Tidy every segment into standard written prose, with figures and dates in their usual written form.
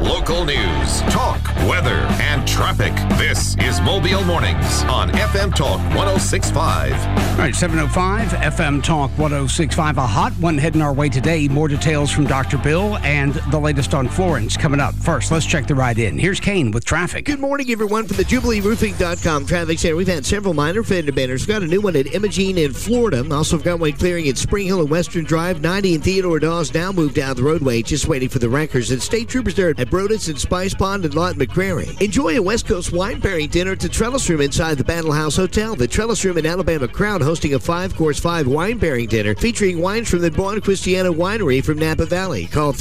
Local news, talk, weather, and traffic. This is Mobile Mornings on FM Talk 106.5. All right, 7:05, FM Talk 106.5. A hot one heading our way today. More details from Dr. Bill and the latest on Florence coming up. First, let's check the ride in. Here's Kane with traffic. Good morning, everyone, from the JubileeRoofing.com traffic center. We've had several minor fender benders. We've got a new one at Imogene in Florida. Also, we've got one clearing at Spring Hill and Western Drive. 90 and Theodore Dawes now moved down the roadway, just waiting for the wreckers. And state troopers there at Brodus and Spice Pond and Lawton McCrary. Enjoy a West Coast wine pairing dinner at the Trellis Room inside the Battle House Hotel. The Trellis Room in Alabama Crown hosting a 5-course wine pairing dinner featuring wines from the Buona Cristiana Winery from Napa Valley. Call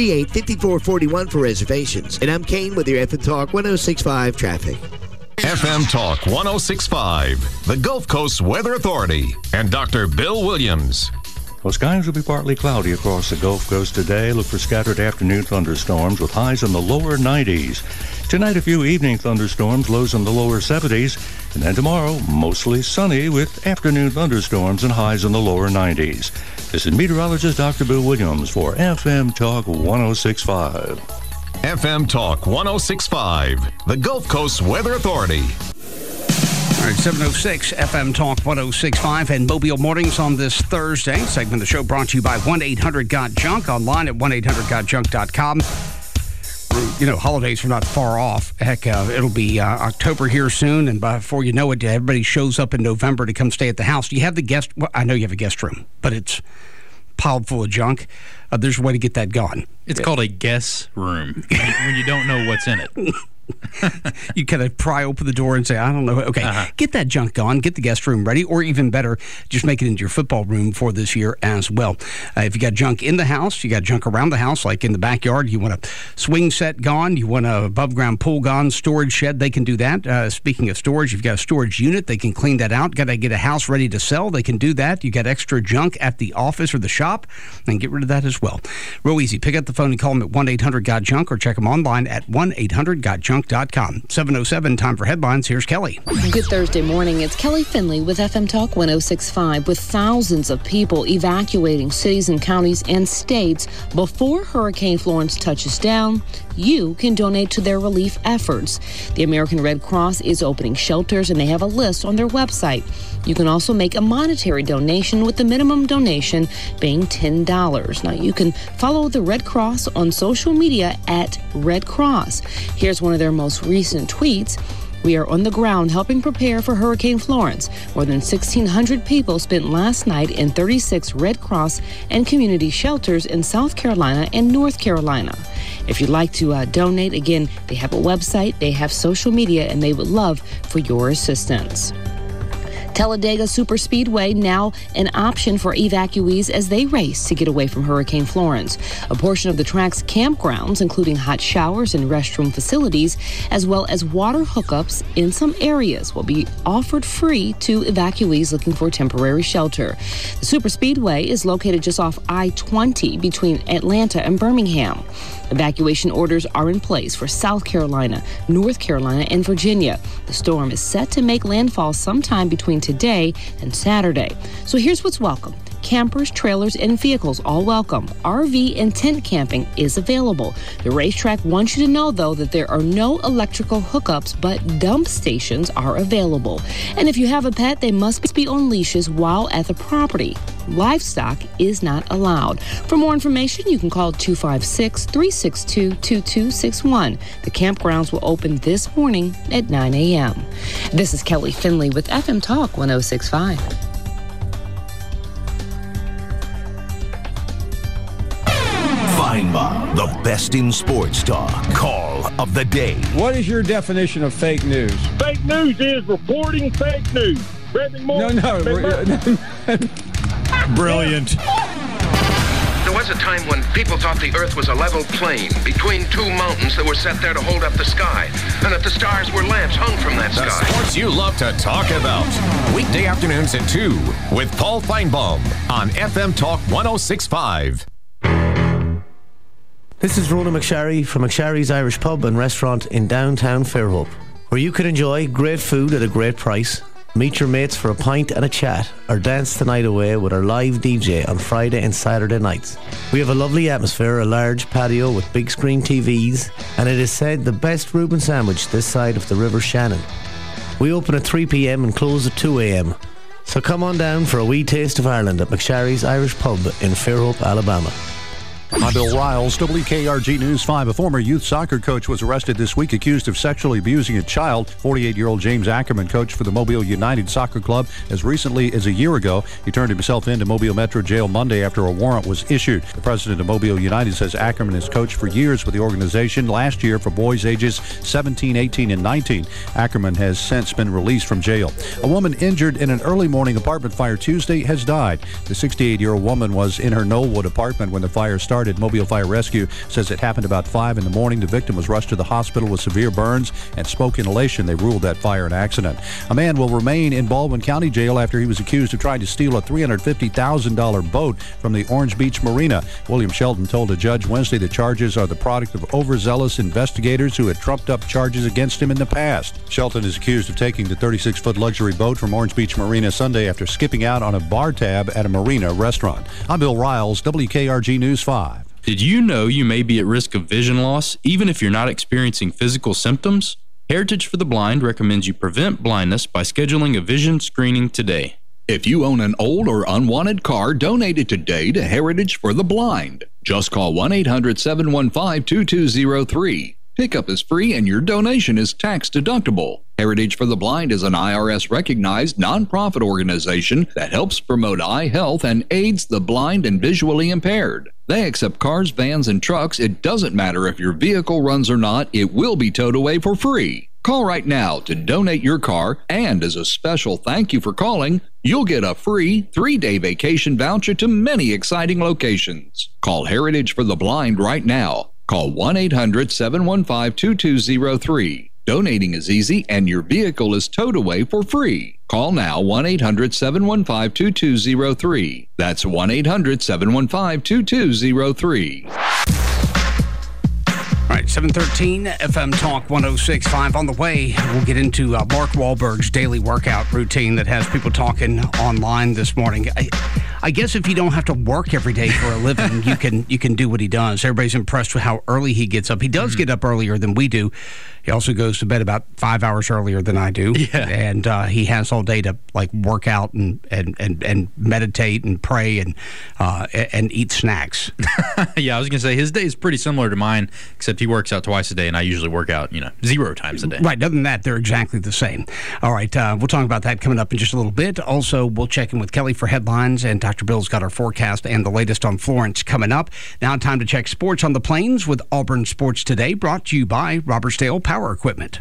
338-5441 for reservations. And I'm Kane with your FM Talk 106.5 traffic. FM Talk 106.5, the Gulf Coast Weather Authority, and Dr. Bill Williams. Well, skies will be partly cloudy across the Gulf Coast today. Look for scattered afternoon thunderstorms with highs in the lower 90s. Tonight, a few evening thunderstorms, lows in the lower 70s. And then tomorrow, mostly sunny with afternoon thunderstorms and highs in the lower 90s. This is meteorologist Dr. Bill Williams for FM Talk 106.5. FM Talk 106.5, the Gulf Coast Weather Authority. All right, 7:06, FM Talk 106.5 and Mobile Mornings on this Thursday. Segment of the show brought to you by 1-800-GOT-JUNK, online at 1-800-GOT-JUNK.com. You know, holidays are not far off. Heck, it'll be October here soon, and before you know it, everybody shows up in November to come stay at the house. Do you have the guest? Well, I know you have a guest room, but it's piled full of junk. There's a way to get that gone. It's called a guest room when you don't know what's in it. You kind of pry open the door and say, I don't know. Okay, Get that junk gone. Get the guest room ready. Or even better, just make it into your football room for this year as well. If you got junk in the house, you got junk around the house, like in the backyard, you want a swing set gone, you want a above-ground pool gone, storage shed, they can do that. Speaking of storage, you've got a storage unit, they can clean that out. Got to get a house ready to sell, they can do that. You got extra junk at the office or the shop, and get rid of that as well. Real easy. Pick up the phone and call them at 1-800-GOT-JUNK or check them online at 1-800-GOT-JUNK.com. 7:07, time for headlines. Here's Kelly. Good Thursday morning. It's Kelly Finley with FM Talk 106.5. With thousands of people evacuating cities and counties and states before Hurricane Florence touches down, you can donate to their relief efforts. The American Red Cross is opening shelters, and they have a list on their website. You can also make a monetary donation, with the minimum donation being $10. Now, you can follow the Red Cross on social media at Red Cross. Here's one of their most recent tweets. We are on the ground helping prepare for Hurricane Florence. More than 1,600 people spent last night in 36 Red Cross and community shelters in South Carolina and North Carolina. If you'd like to donate, again, they have a website, they have social media, and they would love for your assistance. Talladega Superspeedway now an option for evacuees as they race to get away from Hurricane Florence. A portion of the track's campgrounds, including hot showers and restroom facilities, as well as water hookups in some areas, will be offered free to evacuees looking for temporary shelter. The Superspeedway is located just off I-20 between Atlanta and Birmingham. Evacuation orders are in place for South Carolina, North Carolina, and Virginia. The storm is set to make landfall sometime between today and Saturday. So here's what's welcome. Campers, trailers, and vehicles all welcome. RV and tent camping is available. The racetrack wants you to know, though, that there are no electrical hookups, but dump stations are available. And if you have a pet, they must be on leashes while at the property. Livestock is not allowed. For more information, you can call 256-362-2261. The campgrounds will open this morning at 9 a.m. This is Kelly Finley with FM Talk 106.5. Feinbaum, the best in sports talk. Call of the day. What is your definition of fake news? Fake news is reporting fake news. No. Brilliant. There was a time when people thought the Earth was a level plain between two mountains that were set there to hold up the sky, and that the stars were lamps hung from that The sky. sports you love to talk about. Weekday afternoons at 2 with Paul Feinbaum on FM Talk 106.5. This is Rona McSharry from McSharry's Irish Pub and Restaurant in downtown Fairhope, where you can enjoy great food at a great price Meet your mates for a pint and a chat, or dance the night away with our live DJ on Friday and Saturday nights. We have a lovely atmosphere, a large patio with big screen TVs, and it is said the best Reuben sandwich this side of the River Shannon. We open at 3 p.m. and close at 2 a.m. So come on down for a wee taste of Ireland at McSharry's Irish Pub in Fairhope, Alabama. I'm Bill Riles, WKRG News 5. A former youth soccer coach was arrested this week accused of sexually abusing a child. 48-year-old James Ackerman coached for the Mobile United Soccer Club as recently as a year ago. He turned himself into Mobile Metro Jail Monday after a warrant was issued. The president of Mobile United says Ackerman has coached for years with the organization, last year for boys ages 17, 18, and 19. Ackerman has since been released from jail. A woman injured in an early morning apartment fire Tuesday has died. The 68-year-old woman was in her Knollwood apartment when the fire started. Mobile Fire Rescue says it happened about 5 in the morning. The victim was rushed to the hospital with severe burns and smoke inhalation. They ruled that fire an accident. A man will remain in Baldwin County Jail after he was accused of trying to steal a $350,000 boat from the Orange Beach Marina. William Shelton told a judge Wednesday the charges are the product of overzealous investigators who had trumped up charges against him in the past. Shelton is accused of taking the 36-foot luxury boat from Orange Beach Marina Sunday after skipping out on a bar tab at a marina restaurant. I'm Bill Riles, WKRG News 5. Did you know you may be at risk of vision loss even if you're not experiencing physical symptoms? Heritage for the Blind recommends you prevent blindness by scheduling a vision screening today. If you own an old or unwanted car, donate it today to Heritage for the Blind. Just call 1-800-715-2203. Pickup is free and your donation is tax deductible. Heritage for the Blind is an IRS-recognized nonprofit organization that helps promote eye health and aids the blind and visually impaired. They accept cars, vans, and trucks. It doesn't matter if your vehicle runs or not, it will be towed away for free. Call right now to donate your car, and as a special thank you for calling, you'll get a free 3-day vacation voucher to many exciting locations. Call Heritage for the Blind right now. Call 1-800-715-2203. Donating is easy and your vehicle is towed away for free. Call now 1-800-715-2203. That's 1-800-715-2203. All right, 713 FM Talk 106.5. On the way, we'll get into Mark Wahlberg's daily workout routine that has people talking online this morning. I guess if you don't have to work every day for a living, you can do what he does. Everybody's impressed with how early he gets up. He does get up earlier than we do. He also goes to bed about 5 hours earlier than I do. Yeah. And he has all day to work out and meditate and pray and eat snacks. Yeah, I was going to say his day is pretty similar to mine, except he works out twice a day and I usually work out 0 times a day. Right. Other than that, they're exactly the same. All right. We'll talk about that coming up in just a little bit. Also, we'll check in with Kelly for headlines, and Dr. Bill's got our forecast and the latest on Florence coming up. Now time to check sports on the Plains with Auburn Sports Today, brought to you by Robertsdale Power Equipment.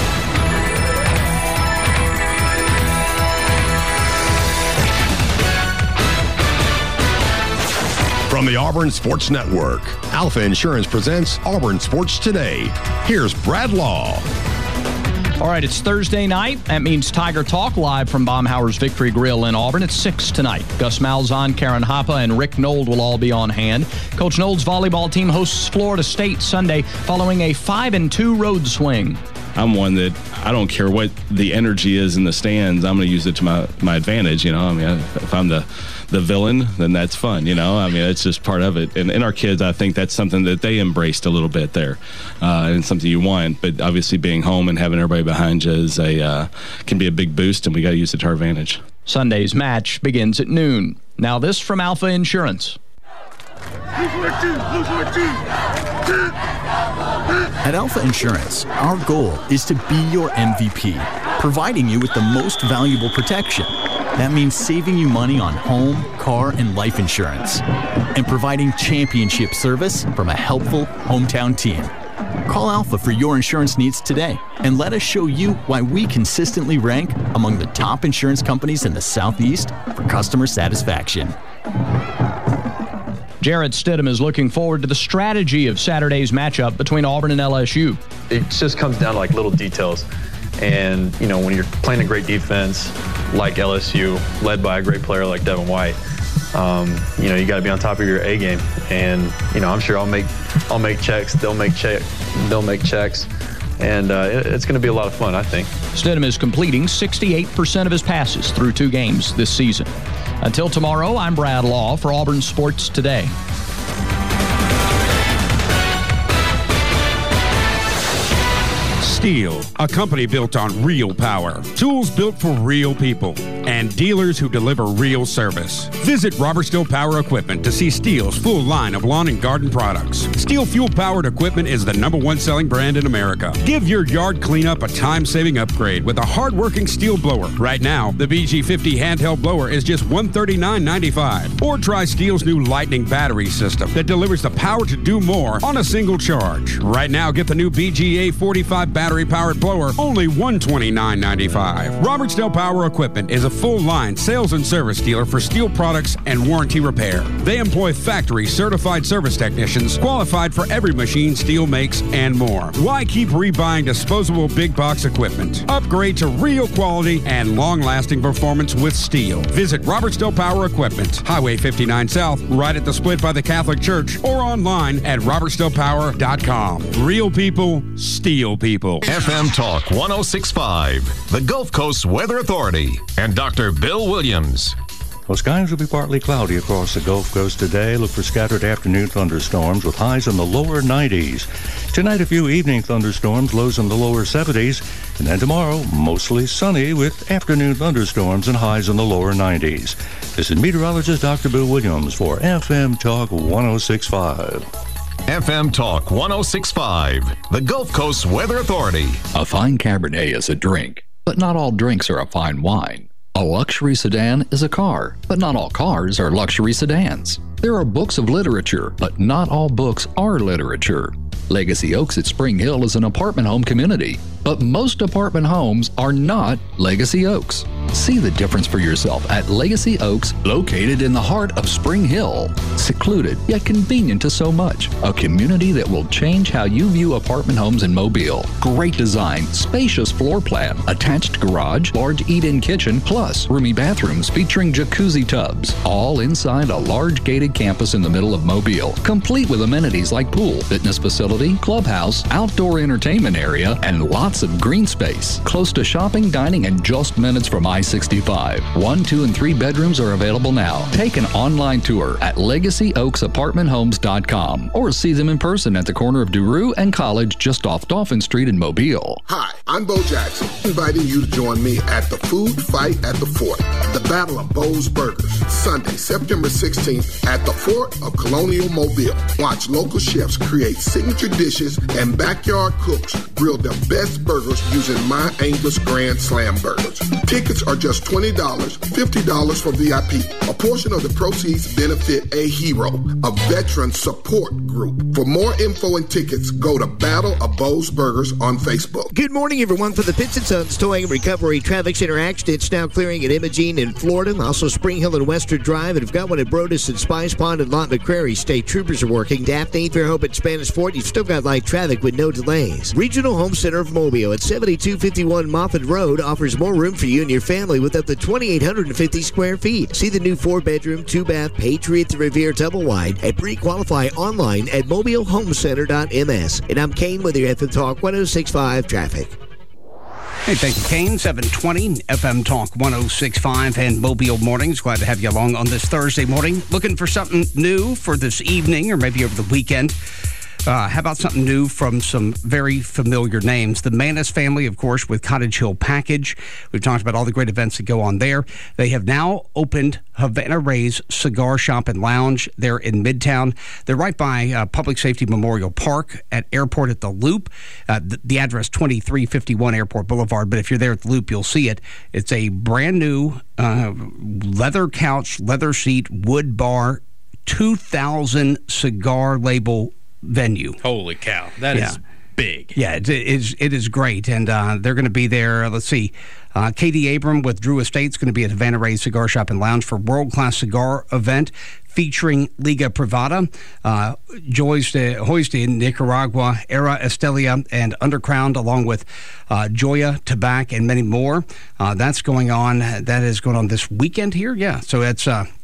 From the Auburn Sports Network, Alpha Insurance presents Auburn Sports Today. Here's Brad Law. All right, it's Thursday night. That means Tiger Talk live from Baumhauer's Victory Grill in Auburn at 6 tonight. Gus Malzahn, Karen Hoppe, and Rick Nold will all be on hand. Coach Nold's volleyball team hosts Florida State Sunday following a 5-2 road swing. I'm one that I don't care what the energy is in the stands. I'm going to use it to my advantage. If I'm the villain, then that's fun. It's just part of it. And our kids, I think that's something that they embraced a little bit there, and something you want. But obviously, being home and having everybody behind you is can be a big boost, and we got to use it to our advantage. Sunday's match begins at noon. Now, this from Alpha Insurance. At Alpha Insurance, our goal is to be your MVP, providing you with the most valuable protection. That means saving you money on home, car, and life insurance, and providing championship service from a helpful hometown team. Call Alpha for your insurance needs today, and let us show you why we consistently rank among the top insurance companies in the Southeast for customer satisfaction. Jarrett Stidham is looking forward to the strategy of Saturday's matchup between Auburn and LSU. It just comes down to little details. And, when you're playing a great defense like LSU, led by a great player like Devin White, you got to be on top of your A game. And, I'm sure I'll make checks. They'll make checks. and it's going to be a lot of fun, I think. Stidham is completing 68% of his passes through 2 games this season. Until tomorrow, I'm Brad Law for Auburn Sports Today. Steel, a company built on real power, tools built for real people, and dealers who deliver real service. Visit Robert Steel Power Equipment to see Steel's full line of lawn and garden products. Steel fuel-powered equipment is the #1 selling brand in America. Give your yard cleanup a time-saving upgrade with a hard-working Steel blower. Right now, the BG50 handheld blower is just $139.95. Or try Steel's new Lightning battery system that delivers the power to do more on a single charge. Right now, get the new BGA 45 battery-powered blower, only $129.95. Robert Steel Power Equipment is a full-line sales and service dealer for steel products and warranty repair. They employ factory-certified service technicians qualified for every machine Steel makes and more. Why keep rebuying disposable big-box equipment? Upgrade to real quality and long-lasting performance with Steel. Visit Robert Steel Power Equipment, Highway 59 South, right at the split by the Catholic Church, or online at robertsteelpower.com. Real people, Steel people. FM Talk 106.5, the Gulf Coast Weather Authority, and Dr. Bill Williams. Well, skies will be partly cloudy across the Gulf Coast today. Look for scattered afternoon thunderstorms with highs in the lower 90s. Tonight, a few evening thunderstorms, lows in the lower 70s. And then tomorrow, mostly sunny with afternoon thunderstorms and highs in the lower 90s. This is meteorologist Dr. Bill Williams for FM Talk 106.5. FM Talk 106.5, the Gulf Coast Weather Authority. A fine Cabernet is a drink, but not all drinks are a fine wine. A luxury sedan is a car, but not all cars are luxury sedans. There are books of literature, but not all books are literature. Legacy Oaks at Spring Hill is an apartment home community, but most apartment homes are not Legacy Oaks. See the difference for yourself at Legacy Oaks, located in the heart of Spring Hill. Secluded, yet convenient to so much. A community that will change how you view apartment homes in Mobile. Great design, spacious floor plan, attached garage, large eat-in kitchen, plus roomy bathrooms featuring jacuzzi tubs. All inside a large gated campus in the middle of Mobile. Complete with amenities like pool, fitness facility, clubhouse, outdoor entertainment area, and lots of green space. Close to shopping, dining, and just minutes from I-65. 1, 2, and 3 bedrooms are available now. Take an online tour at LegacyOaksApartmentHomes.com or see them in person at the corner of Duru and College just off Dolphin Street in Mobile. Hi, I'm Bo Jackson, inviting you to join me at the Food Fight at the Fort, the Battle of Bo's Burgers, Sunday, September 16th at the Fort of Colonial Mobile. Watch local chefs create signature dishes and backyard cooks grill the best burgers using My Angus Grand Slam burgers. Tickets are just $20, $50 for VIP. A portion of the proceeds benefit A Hero, a veteran support group. For more info and tickets, go to Battle of Bo's Burgers on Facebook. Good morning, everyone. For the Pitts & Sons Towing and Recovery Traffic Center accidents now clearing at Imogene in Florida. Also Spring Hill and Western Drive. And have got one at Brodus and Spice Pond and Lot McCrary. State troopers are working. Daphne, Fairhope and Spanish Fort. You've still got light traffic with no delays. Regional Home Center of Mobile at 7251 Moffett Road offers more room for you and your family with up to 2,850 square feet. See the new 4-bedroom, 2-bath Patriot Revere double wide and pre-qualify online at mobilehomecenter.ms. And I'm Kane with your FM Talk 106.5 traffic. Hey, thank you, Kane. 720 FM Talk 106.5 and Mobile Mornings. Glad to have you along on this Thursday morning. Looking for something new for this evening or maybe over the weekend? How about something new from some very familiar names? The Manis family, of course, with Cottage Hill Package. We've talked about all the great events that go on there. They have now opened Havana Ray's Cigar Shop and Lounge there in Midtown. They're right by Public Safety Memorial Park at Airport at the Loop. The address 2351 Airport Boulevard, but if you're there at the Loop, you'll see it. It's a brand new leather couch, leather seat, wood bar, 2,000 cigar label venue. Holy cow. That is big. Yeah, it is great. And they're going to be there. Let's see. Katie Abram with Drew Estates going to be at Havana Ray's Cigar Shop and Lounge for world-class cigar event featuring Liga Privada, Hoist in Nicaragua, Era Estelia, and Underground, along with Joya, Tobacco, and many more. That's going on. That is going on this weekend here. Yeah, so it's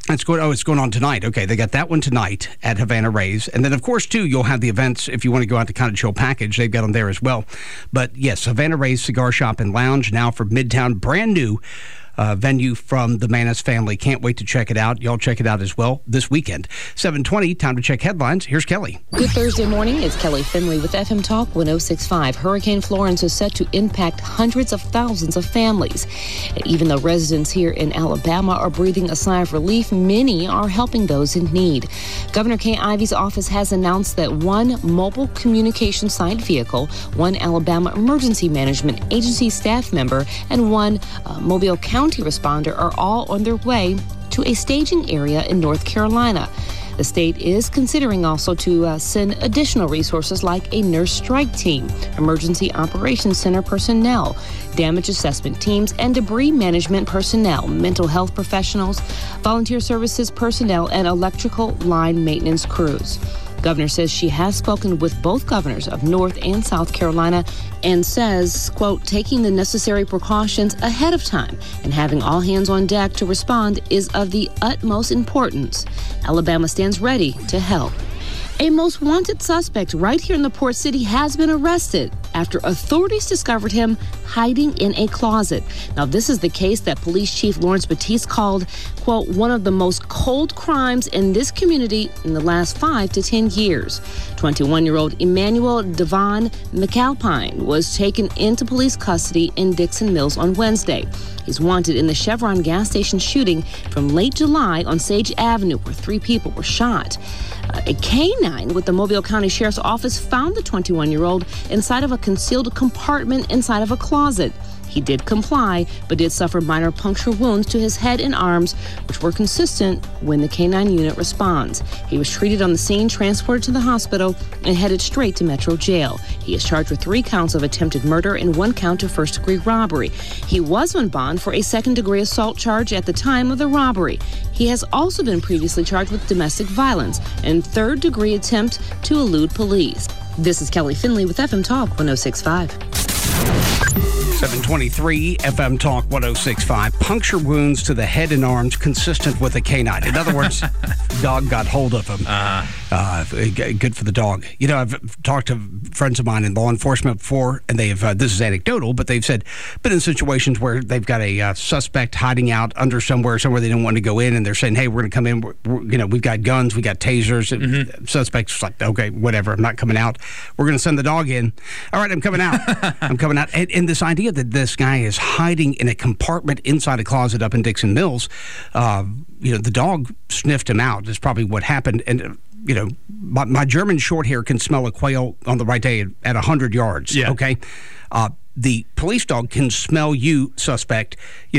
It's going on tonight. Okay, they got that one tonight at Havana Rays. And then, of course, too, you'll have the events if you want to go out to kind of chill package. They've got them there as well. But, yes, Havana Rays Cigar Shop and Lounge now for Midtown. Brand new venue from the Manis family. Can't wait to check it out. Y'all check it out as well this weekend. 7:20, time to check headlines. Here's Kelly. Good Thursday morning. It's Kelly Finley with FM Talk 106.5. Hurricane Florence is set to impact hundreds of thousands of families. And even though residents here in Alabama are breathing a sigh of relief, many are helping those in need. Governor Kay Ivey's office has announced that one mobile communication site vehicle, one Alabama Emergency Management Agency staff member, and one Mobile County responder are all on their way to a staging area in North Carolina. The state is considering also to send additional resources like a nurse strike team, emergency operations center personnel, damage assessment teams, and debris management personnel, mental health professionals, volunteer services personnel, and electrical line maintenance crews. Governor says she has spoken with both governors of North and South Carolina and says, quote, taking the necessary precautions ahead of time and having all hands on deck to respond is of the utmost importance. Alabama stands ready to help. A most wanted suspect right here in the Port City has been arrested after authorities discovered him hiding in a closet. Now, this is the case that Police Chief Lawrence Batiste called, quote, one of the most cold crimes in this community in the last 5 to 10 years. 21-year-old Emmanuel Devon McAlpine was taken into police custody in Dixon Mills on Wednesday. He's wanted in the Chevron gas station shooting from late July on Sage Avenue, where 3 people were shot. A canine with the Mobile County Sheriff's Office found the 21-year-old inside of a concealed compartment inside of a closet. He did comply, but did suffer minor puncture wounds to his head and arms, which were consistent when the canine unit responds. He was treated on the scene, transported to the hospital, and headed straight to Metro Jail. He is charged with 3 counts of attempted murder and 1 count of first-degree robbery. He was on bond for a second-degree assault charge at the time of the robbery. He has also been previously charged with domestic violence and third-degree attempt to elude police. This is Kelly Finley with FM Talk 106.5. 723 FM Talk 106.5. Puncture wounds to the head and arms consistent with a canine. In other words, dog got hold of him. Good for the dog. You know, I've talked to friends of mine in law enforcement before, and they've, this is anecdotal, but they've said, been in situations where they've got a suspect hiding out under somewhere they don't want to go in, and they're saying, hey, we're going to come in, we've got guns, we got tasers. Mm-hmm. Suspect's like, okay, whatever, I'm not coming out. We're going to send the dog in. All right, I'm coming out. I'm coming out. And this idea that this guy is hiding in a compartment inside a closet up in Dixon Mills, the dog sniffed him out. Is probably what happened. And my German short hair can smell a quail on the right day at 100 yards. Yeah. Okay. The police dog can smell you, suspect, in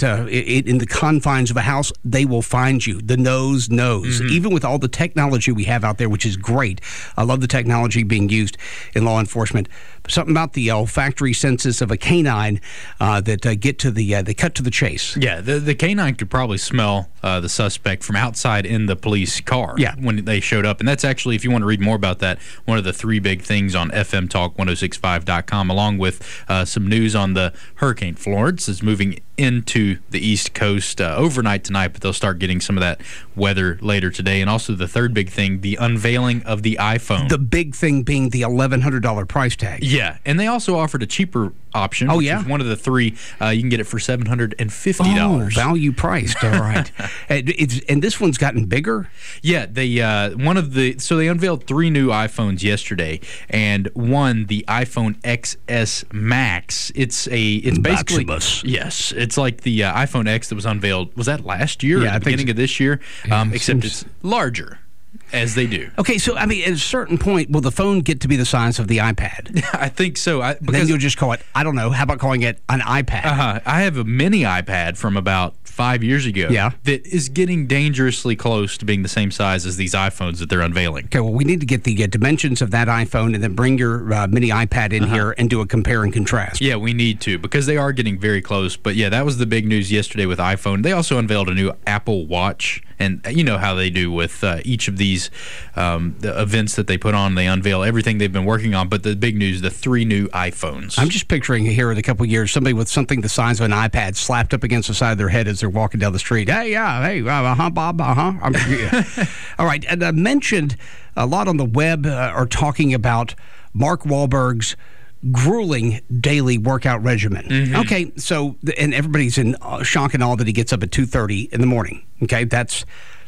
the confines of a house. They will find you. The nose knows. Mm-hmm. Even with all the technology we have out there, which is great. I love the technology being used in law enforcement. Something about the olfactory senses of a canine that they cut to the chase. Yeah, the canine could probably smell the suspect from outside in the police car when they showed up. And that's actually, if you want to read more about that, one of the 3 big things on FMTalk1065.com, along with some news on the Hurricane Florence is moving into the East Coast overnight tonight, but they'll start getting some of that weather later today. And also the third big thing, the unveiling of the iPhone. The big thing being the $1,100 price tag. Yeah, and they also offered a cheaper option. Oh, yeah? Which is one of the 3. You can get it for $750. Oh, value priced. All right. And this one's gotten bigger? Yeah, they unveiled 3 new iPhones yesterday, and one, the iPhone XS Max. It's basically Maximus. Yes, it's like the iPhone X that was unveiled. Was that last year? Yeah, at the beginning of this year. Except it's larger. As they do. Okay, so, at a certain point, will the phone get to be the size of the iPad? I think so. Because then you'll just call it, I don't know, how about calling it an iPad? I have a mini iPad from about 5 years ago that is getting dangerously close to being the same size as these iPhones that they're unveiling. Okay, well, we need to get the dimensions of that iPhone and then bring your mini iPad in here and do a compare and contrast. Yeah, we need to, because they are getting very close. But, yeah, that was the big news yesterday with iPhone. They also unveiled a new Apple Watch, And you know how they do with each of these the events that they put on. They unveil everything they've been working on. But the big news, the 3 new iPhones. I'm just picturing here in a couple of years, somebody with something the size of an iPad slapped up against the side of their head as they're walking down the street. Hey, Bob, yeah. All right, and I mentioned a lot on the web are talking about Mark Wahlberg's grueling daily workout regimen. Mm-hmm. Okay, so, and everybody's in shock and awe that he gets up at 2:30 in the morning. Okay, that's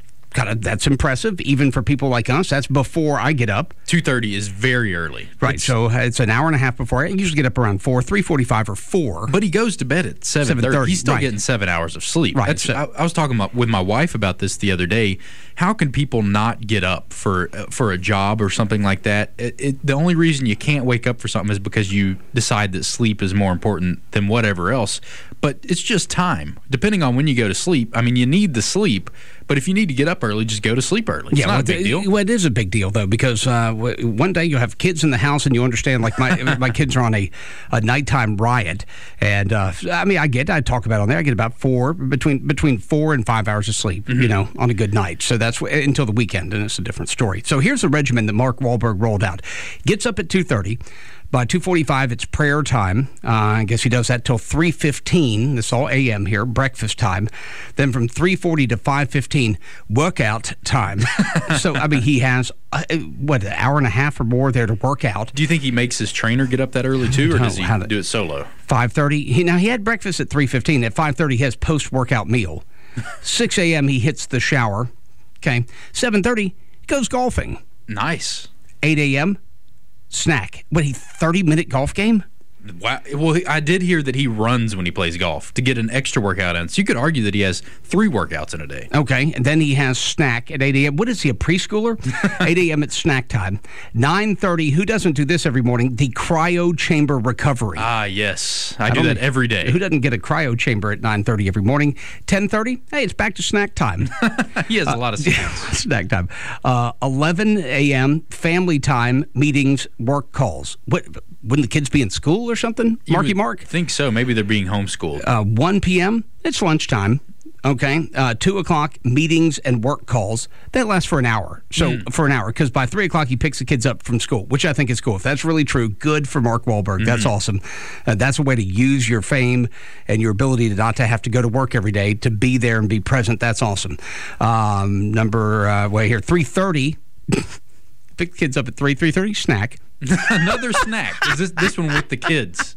impressive, even for people like us. That's before I get up. 2:30 is very early. Right, so it's an hour and a half before. I usually get up around 4, 3:45 or 4. But he goes to bed at 7:30. He's still getting 7 hours of sleep. Right. I was talking with my wife about this the other day. How can people not get up for a job or something like that? The only reason you can't wake up for something is because you decide that sleep is more important than whatever else. But it's just time. Depending on when you go to sleep, I mean, you need the sleep. But if you need to get up early, just go to sleep early. It's not a big deal. Well, it is a big deal, though, because one day you'll have kids in the house and you understand, like my kids are on a nighttime riot. And, I talk about it on there. I get about between 4 and 5 hours of sleep, mm-hmm. On a good night. So that's until the weekend, and it's a different story. So here's the regimen that Mark Wahlberg rolled out. Gets up at 2:30. By 2:45, it's prayer time. I guess he does that till 3:15. This is all a.m. here, breakfast time. Then from 3:40 to 5:15, workout time. So, he has, an hour and a half or more there to work out. Do you think he makes his trainer get up that early, too, or does he do it solo? 5:30. He had breakfast at 3:15. At 5:30, he has post-workout meal. 6 a.m., he hits the shower. Okay. 7:30, he goes golfing. Nice. 8 a.m., snack. 30-minute golf game? Wow. Well, I did hear that he runs when he plays golf to get an extra workout in. So you could argue that he has 3 workouts in a day. Okay, and then he has snack at 8 a.m. What is he, a preschooler? 8 a.m. it's snack time. 9:30, who doesn't do this every morning? The cryo chamber recovery. Ah, yes. I do that every day. Who doesn't get a cryo chamber at 9:30 every morning? 10:30, hey, it's back to snack time. He has a lot of snacks. Snack time. 11 a.m., family time, meetings, work calls. Wouldn't the kids be in school or something? Marky Mark? I think so. Maybe they're being homeschooled. 1 p.m., it's lunchtime. Okay. 2 o'clock, meetings and work calls. That lasts for an hour. So for an hour, because by 3 o'clock, he picks the kids up from school, which I think is cool. If that's really true, good for Mark Wahlberg. Mm-hmm. That's awesome. That's a way to use your fame and your ability to not to have to go to work every day, to be there and be present. That's awesome. Way here, 3:30. Pick the kids up at 3:30, snack. Another snack. Is this one with the kids?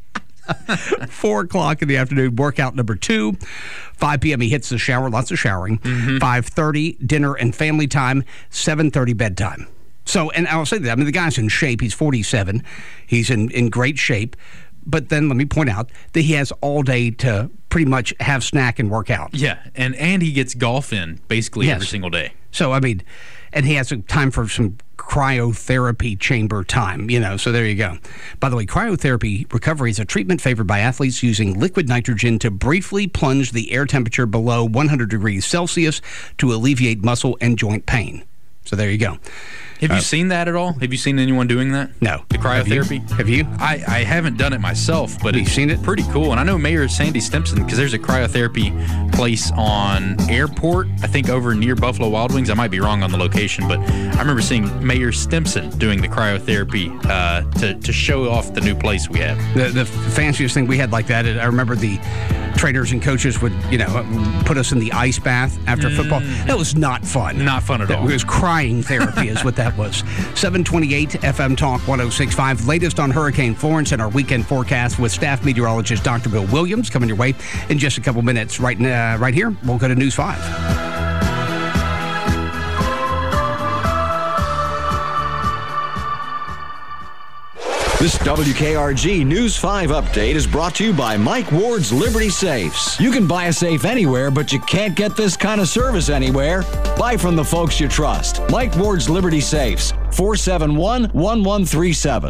4 o'clock in the afternoon, workout number 2. 5 p.m. he hits the shower, lots of showering. Mm-hmm. 5:30, dinner and family time. 7:30, bedtime. So, and I'll say that, the guy's in shape. He's 47. He's in great shape. But then let me point out that he has all day to pretty much have snack and work out. Yeah, and he gets golf in basically every single day. So, and he has time for some cryotherapy chamber time, so there you go. By the way, cryotherapy recovery is a treatment favored by athletes using liquid nitrogen to briefly plunge the air temperature below 100 degrees Celsius to alleviate muscle and joint pain. So there you go. Have you seen that at all? Have you seen anyone doing that? No. The cryotherapy? Have you? I haven't done it myself, but it's seen it? Pretty cool. And I know Mayor Sandy Stimpson, because there's a cryotherapy place on Airport, I think over near Buffalo Wild Wings. I might be wrong on the location, but I remember seeing Mayor Stimpson doing the cryotherapy to show off the new place we have. The fanciest thing we had like that, I remember the trainers and coaches would, put us in the ice bath after football. That was not fun. Not fun at all. It was crying therapy is what that was. 728 FM Talk 106.5. Latest on Hurricane Florence and our weekend forecast with staff meteorologist Dr. Bill Williams coming your way in just a couple minutes. Right here, we'll go to News 5. This WKRG News 5 update is brought to you by Mike Ward's Liberty Safes. You can buy a safe anywhere, but you can't get this kind of service anywhere. Buy from the folks you trust. Mike Ward's Liberty Safes, 471-1137.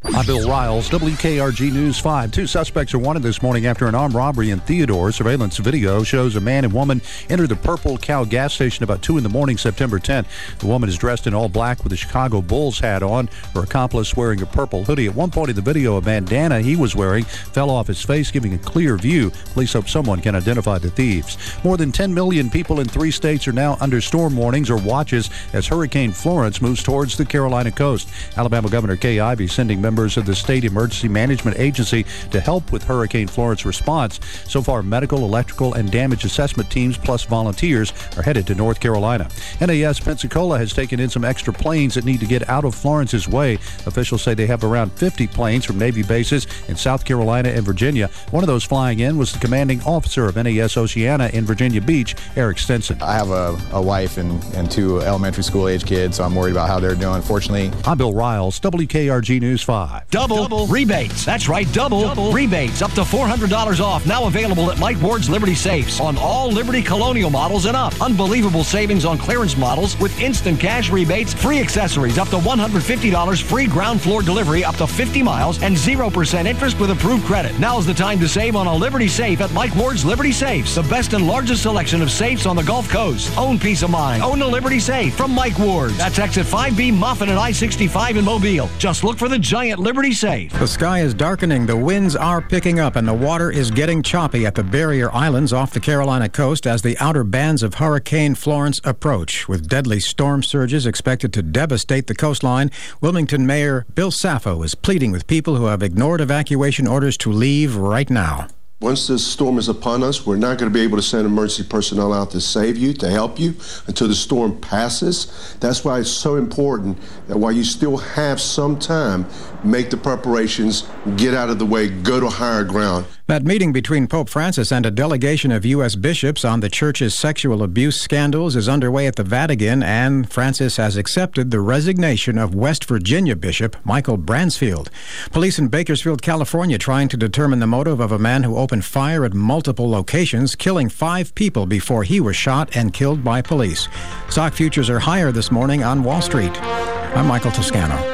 I'm Bill Riles, WKRG News 5. 2 suspects are wanted this morning after an armed robbery in Theodore. Surveillance video shows a man and woman enter the Purple Cow gas station about 2 in the morning, September 10th. The woman is dressed in all black with a Chicago Bulls hat on. Her accomplice wearing a purple hoodie. At one point in the video, a bandana he was wearing fell off his face, giving a clear view. Police hope someone can identify the thieves. More than 10 million people in 3 states are now under storm warnings or watches as Hurricane Florence moves towards the Carolina coast. Alabama Governor Kay Ivey sending members of the State Emergency Management Agency to help with Hurricane Florence response. So far, medical, electrical, and damage assessment teams plus volunteers are headed to North Carolina. NAS Pensacola has taken in some extra planes that need to get out of Florence's way. Officials say they have around 50 planes from Navy bases in South Carolina and Virginia. One of those flying in was the commanding officer of NAS Oceana in Virginia Beach, Eric Stinson. I have a wife and 2 elementary school age kids, so I'm worried about how they're doing. Fortunately, I'm Bill Riles, WKRG News 5. Double rebates. That's right, double rebates. Up to $400 off. Now available at Mike Ward's Liberty Safes on all Liberty Colonial models and up. Unbelievable savings on clearance models with instant cash rebates, free accessories up to $150, free ground floor delivery up to 50 miles, and 0% interest with approved credit. Now's the time to save on a Liberty Safe at Mike Ward's Liberty Safes. The best and largest selection of safes on the Gulf Coast. Own peace of mind. Own a Liberty Safe from Mike Ward's. That's exit 5B Moffett and I-65 in Mobile. Just look for the giant Liberty Safe. The sky is darkening, the winds are picking up, and the water is getting choppy at the barrier islands off the Carolina coast as the outer bands of Hurricane Florence approach. With deadly storm surges expected to devastate the coastline, Wilmington Mayor Bill Saffo is pleading with people who have ignored evacuation orders to leave right now. Once this storm is upon us, we're not going to be able to send emergency personnel out to save you, to help you, until the storm passes. That's why it's so important that while you still have some time, make the preparations, get out of the way, go to higher ground. That meeting between Pope Francis and a delegation of U.S. bishops on the church's sexual abuse scandals is underway at the Vatican, and Francis has accepted the resignation of West Virginia Bishop Michael Bransfield. Police in Bakersfield, California, trying to determine the motive of a man who opened fire at multiple locations, killing 5 people before he was shot and killed by police. Stock futures are higher this morning on Wall Street. I'm Michael Toscano.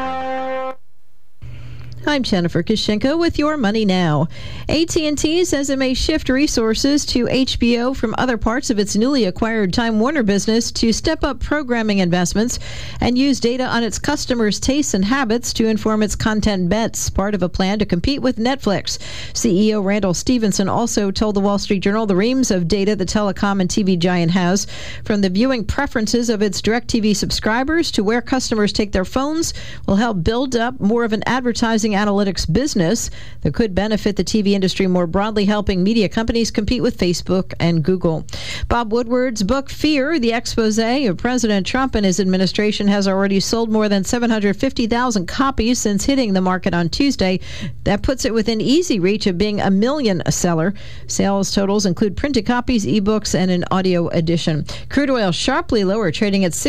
I'm Jennifer Kishenko with Your Money Now. AT&T says it may shift resources to HBO from other parts of its newly acquired Time Warner business to step up programming investments and use data on its customers' tastes and habits to inform its content bets, part of a plan to compete with Netflix. CEO Randall Stevenson also told the Wall Street Journal the reams of data the telecom and TV giant has, from the viewing preferences of its DirecTV subscribers to where customers take their phones, will help build up more of an advertising analytics business that could benefit the TV industry more broadly, helping media companies compete with Facebook and Google. Bob Woodward's book, Fear, the expose of President Trump and his administration, has already sold more than 750,000 copies since hitting the market on Tuesday. That puts it within easy reach of being a million seller. Sales totals include printed copies, ebooks, and an audio edition. Crude oil sharply lower, trading at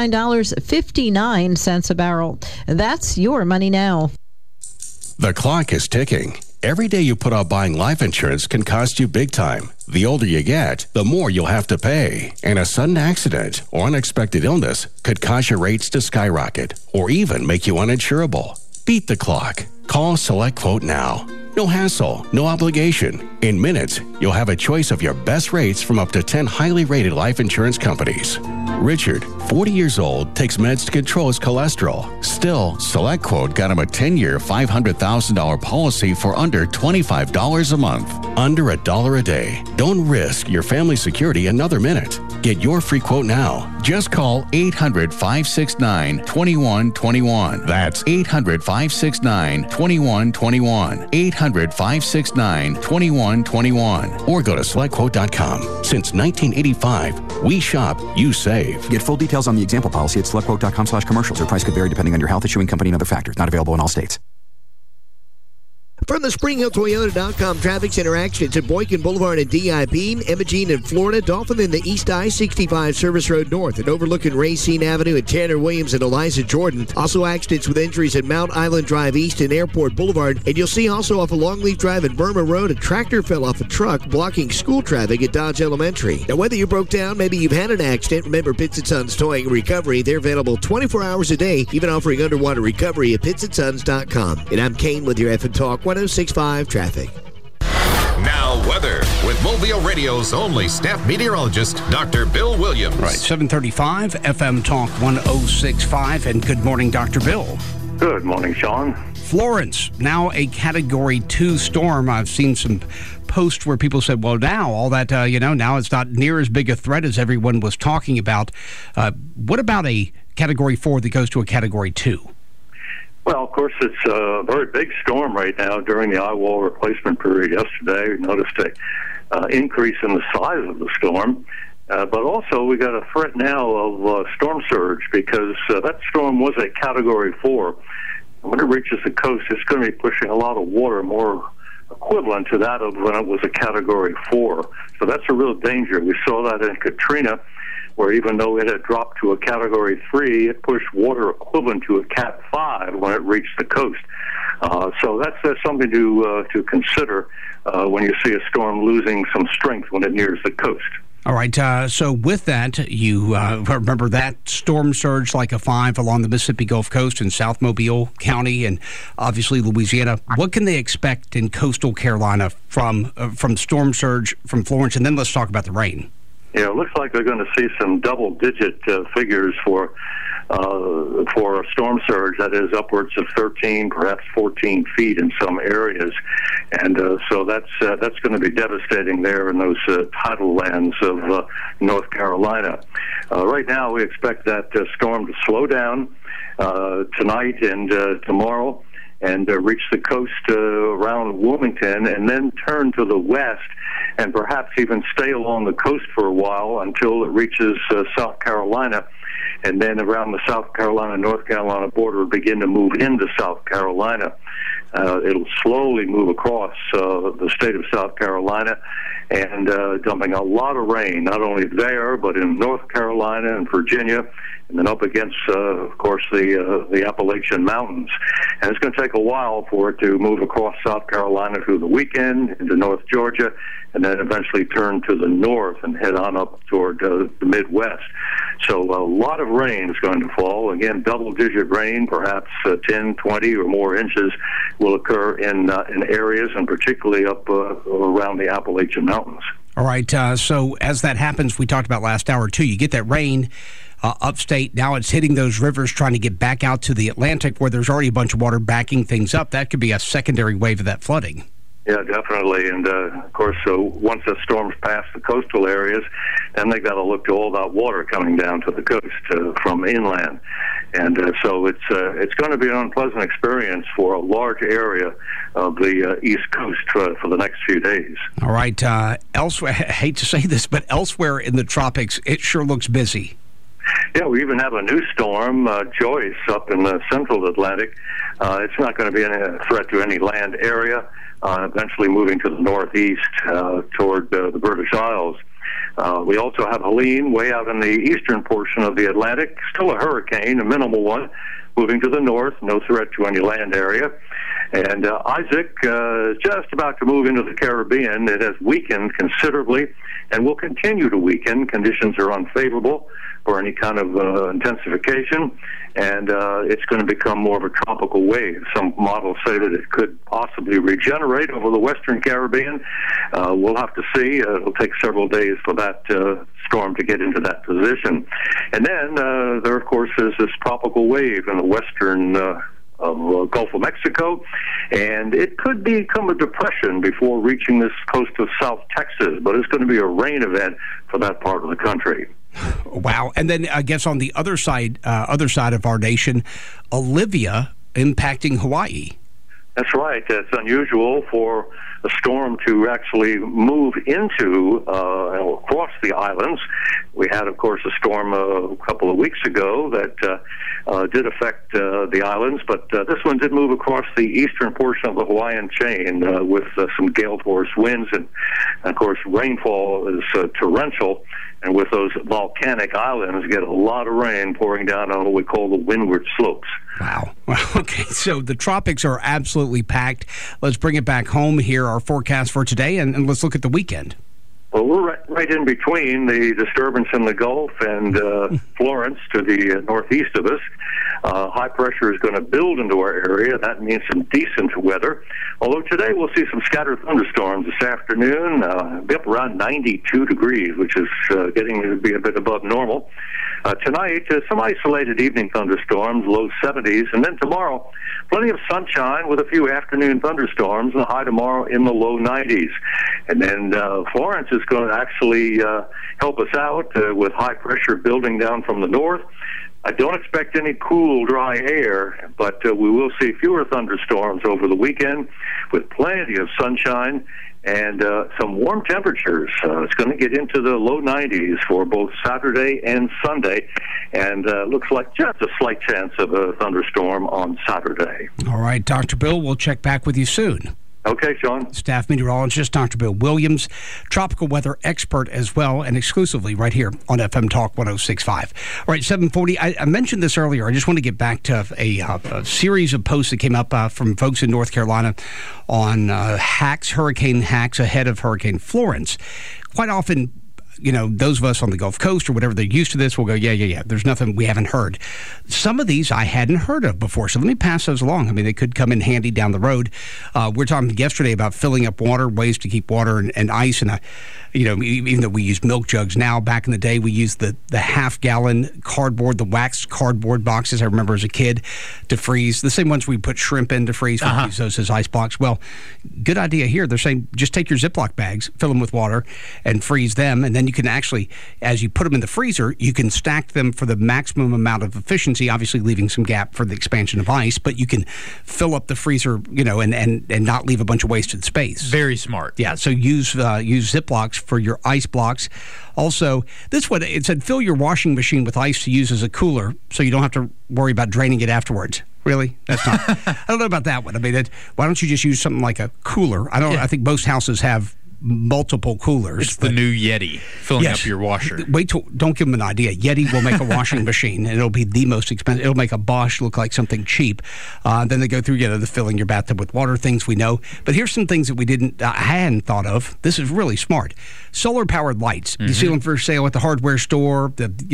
$69.59 a barrel. That's Your Money Now. The clock is ticking. Every day you put off buying life insurance can cost you big time. The older you get, the more you'll have to pay. And a sudden accident or unexpected illness could cause your rates to skyrocket or even make you uninsurable. Beat the clock. Call SelectQuote now. No hassle, no obligation. In minutes, you'll have a choice of your best rates from up to 10 highly rated life insurance companies. Richard, 40 years old, takes meds to control his cholesterol. Still, SelectQuote got him a 10-year, $500,000 policy for under $25 a month. Under $1 a day. Don't risk your family security another minute. Get your free quote now. Just call 800-569-2121. That's 800-569-2121. 800-569-2121. Or go to SelectQuote.com. Since 1985, we shop, you save. Get full details on the example policy at SelectQuote.com/commercials. Or price could vary depending on your health, issuing company, and other factors. Not available in all states. From the SpringHillToyota.com Traffic Center actions at Boykin Boulevard and DIP, Imogene in Florida, Dolphin in the East I-65 Service Road North, and overlooking Racine Avenue at Tanner Williams and Eliza Jordan. Also accidents with injuries at Mount Island Drive East and Airport Boulevard. And you'll see also off of Longleaf Drive at Burma Road, a tractor fell off a truck blocking school traffic at Dodge Elementary. Now, whether you broke down, maybe you've had an accident, remember Pitts & Sons Towing and Recovery. They're available 24 hours a day, even offering underwater recovery at pittsandSons.com. And I'm Kane with your FM Talk 106.5 Traffic. Now, weather with Mobile Radio's only staff meteorologist, Dr. Bill Williams. Right, 7:35, FM Talk 106.5, and good morning, Dr. Bill. Good morning, Sean. Florence, now a Category 2 storm. I've seen some posts where people said, well, now all that, now it's not near as big a threat as everyone was talking about. What about a Category 4 that goes to a Category 2? Well, of course, it's a very big storm right now. During the eye wall replacement period yesterday, we noticed an increase in the size of the storm. But also, we got a threat now of storm surge because that storm was a Category 4. When it reaches the coast, it's going to be pushing a lot of water, more equivalent to that of when it was a Category 4. So that's a real danger. We saw that in Katrina, where even though it had dropped to a Category 3, it pushed water equivalent to a Cat 5 when it reached the coast. So that's something to consider when you see a storm losing some strength when it nears the coast. All right, so with that, you remember that storm surge like a 5 along the Mississippi Gulf Coast in South Mobile County and obviously Louisiana. What can they expect in coastal Carolina from storm surge from Florence? And then let's talk about the rain. Yeah, it looks like they're going to see some double-digit figures for a storm surge that is upwards of 13, perhaps 14 feet in some areas, and so that's going to be devastating there in those tidal lands of North Carolina. Right now, we expect that storm to slow down tonight and tomorrow, and reach the coast around Wilmington, and then turn to the west, and perhaps even stay along the coast for a while until it reaches South Carolina, and then around the South Carolina-North Carolina border begin to move into South Carolina. It'll slowly move across the state of South Carolina and dumping a lot of rain, not only there, but in North Carolina and Virginia, and then up against, of course, the Appalachian Mountains. And it's going to take a while for it to move across South Carolina through the weekend into North Georgia, and then eventually turn to the north and head on up toward the Midwest. So a lot of rain is going to fall. Again, double-digit rain, perhaps 10, 20 or more inches will occur in areas, and particularly up around the Appalachian Mountains. All right, so as that happens, we talked about last hour, too, you get that rain upstate. Now it's hitting those rivers, trying to get back out to the Atlantic where there's already a bunch of water backing things up. That could be a secondary wave of that flooding. Yeah, definitely. And, of course, once the storms pass the coastal areas, then they got to look to all that water coming down to the coast from inland. And so it's going to be an unpleasant experience for a large area of the East Coast for the next few days. All right. Elsewhere, I hate to say this, but elsewhere in the tropics, it sure looks busy. Yeah, we even have a new storm, Joyce, up in the central Atlantic. It's not going to be a threat to any land area, eventually moving to the northeast toward the British Isles. We also have Helene way out in the eastern portion of the Atlantic, still a hurricane, a minimal one, moving to the north, no threat to any land area. And Isaac is just about to move into the Caribbean. It has weakened considerably and will continue to weaken. Conditions are unfavorable for any kind of intensification, and it's going to become more of a tropical wave. Some models say that it could possibly regenerate over the western Caribbean. We'll have to see. It'll take several days for that storm to get into that position. And then there, of course, is this tropical wave in the western of Gulf of Mexico, and it could become a depression before reaching this coast of South Texas, but it's going to be a rain event for that part of the country. Wow. And then I guess on the other side of our nation, Olivia impacting Hawaii. That's right. It's unusual for a storm to actually move into across the islands. We had, of course, a storm a couple of weeks ago that did affect the islands, but this one did move across the eastern portion of the Hawaiian chain with some gale force winds, and of course, rainfall is torrential. And with those volcanic islands, get a lot of rain pouring down on what we call the windward slopes. Wow. Okay, so the tropics are absolutely packed. Let's bring it back home here, our forecast for today, and let's look at the weekend. Well, we're right in between the disturbance in the Gulf and Florence to the northeast of us. High pressure is going to build into our area. That means some decent weather. Although today we'll see some scattered thunderstorms this afternoon. Be up around 92 degrees, which is getting to be a bit above normal. Tonight, some isolated evening thunderstorms, low 70s. And then tomorrow, plenty of sunshine with a few afternoon thunderstorms, and the high tomorrow in the low 90s. And then Florence is going to actually help us out with high pressure building down from the north. I don't expect any cool, dry air, but we will see fewer thunderstorms over the weekend with plenty of sunshine and some warm temperatures. It's going to get into the low 90s for both Saturday and Sunday, and looks like just a slight chance of a thunderstorm on Saturday. All right, Dr. Bill, we'll check back with you soon. Okay, Sean. Staff meteorologist Dr. Bill Williams, tropical weather expert as well, and exclusively right here on FM Talk 106.5. All right, 740. I mentioned this earlier. I just want to get back to a series of posts that came up from folks in North Carolina on hurricane hacks ahead of Hurricane Florence. Quite often, you know, those of us on the Gulf Coast or whatever, they're used to this, will go, yeah, there's nothing we haven't heard. Some of these I hadn't heard of before, so let me pass those along. I mean, they could come in handy down the road. We're talking yesterday about filling up water, ways to keep water and ice, and even though we use milk jugs now, back in the day we used the half-gallon cardboard, the waxed cardboard boxes, I remember as a kid, to freeze. The same ones we put shrimp in to freeze, we use those as ice blocks. Well, good idea here. They're saying just take your Ziploc bags, fill them with water, and freeze them, and then you can actually, as you put them in the freezer, you can stack them for the maximum amount of efficiency, obviously leaving some gap for the expansion of ice, but you can fill up the freezer, and not leave a bunch of wasted space. Very smart. Yeah, so use Ziplocs for your ice blocks. Also, this one, it said fill your washing machine with ice to use as a cooler so you don't have to worry about draining it afterwards. Really? That's not. I don't know about that one. I mean, why don't you just use something like a cooler? I think most houses have multiple coolers. It's the new Yeti filling up your washer. Don't give them an idea. Yeti will make a washing machine, and it'll be the most expensive. It'll make a Bosch look like something cheap. Then they go through, the filling your bathtub with water things we know. But here's some things that I hadn't thought of. This is really smart. Solar-powered lights. Mm-hmm. You see them for sale at the hardware store.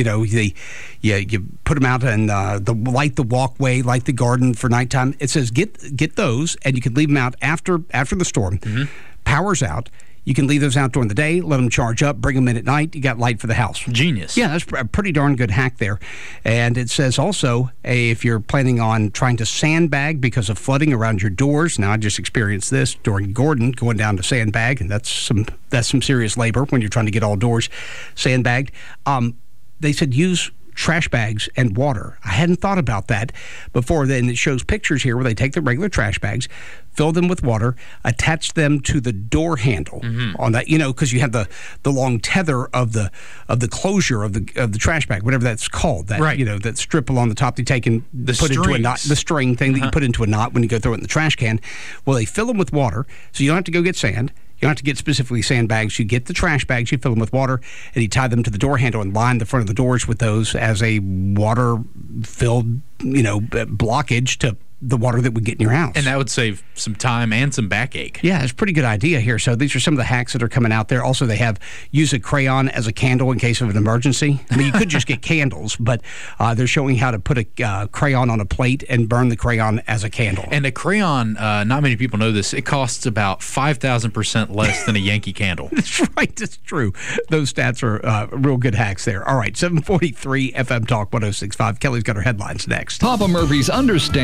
You put them out and light the walkway, light the garden for nighttime. It says get those, and you can leave them out after the storm. Mm-hmm. Power's out. You can leave those out during the day, let them charge up, bring them in at night. You got light for the house. Genius. Yeah, that's a pretty darn good hack there. And it says also, if you're planning on trying to sandbag because of flooding around your doors. Now, I just experienced this during Gordon, going down to sandbag, and that's some serious labor when you're trying to get all doors sandbagged. They said use trash bags and water. I hadn't thought about that before. Then it shows pictures here where they take the regular trash bags, fill them with water, attach them to the door handle on that, because you have the long tether of the closure of the trash bag, whatever that's called. That that strip along the top they take and put into a knot, the string thing that you put into a knot when you go throw it in the trash can. Well, they fill them with water, so you don't have to go get sand. You don't have to get specifically sandbags. You get the trash bags, you fill them with water, and you tie them to the door handle and line the front of the doors with those as a water-filled, blockage to the water that would get in your house. And that would save some time and some backache. Yeah, it's a pretty good idea here. So these are some of the hacks that are coming out there. Also, they have use a crayon as a candle in case of an emergency. I mean, you could just get candles, but they're showing how to put a crayon on a plate and burn the crayon as a candle. And a crayon, not many people know this, it costs about 5,000% less than a Yankee candle. That's right. That's true. Those stats are real good hacks there. All right, 743 FM Talk 106.5. Kelly's got her headlines next. Papa Murphy's understands your business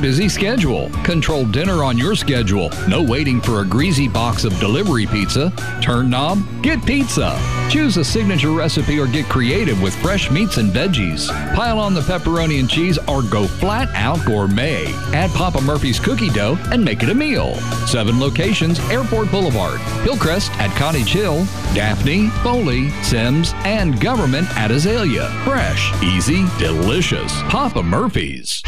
busy schedule? Control dinner on your schedule. No waiting for a greasy box of delivery pizza. Turn knob? Get pizza. Choose a signature recipe or get creative with fresh meats and veggies. Pile on the pepperoni and cheese or go flat out gourmet. Add Papa Murphy's cookie dough and make it a meal. 7 locations, Airport Boulevard, Hillcrest at Cottage Hill, Daphne, Foley, Sims, and Government at Azalea. Fresh, easy, delicious. Papa Murphy's.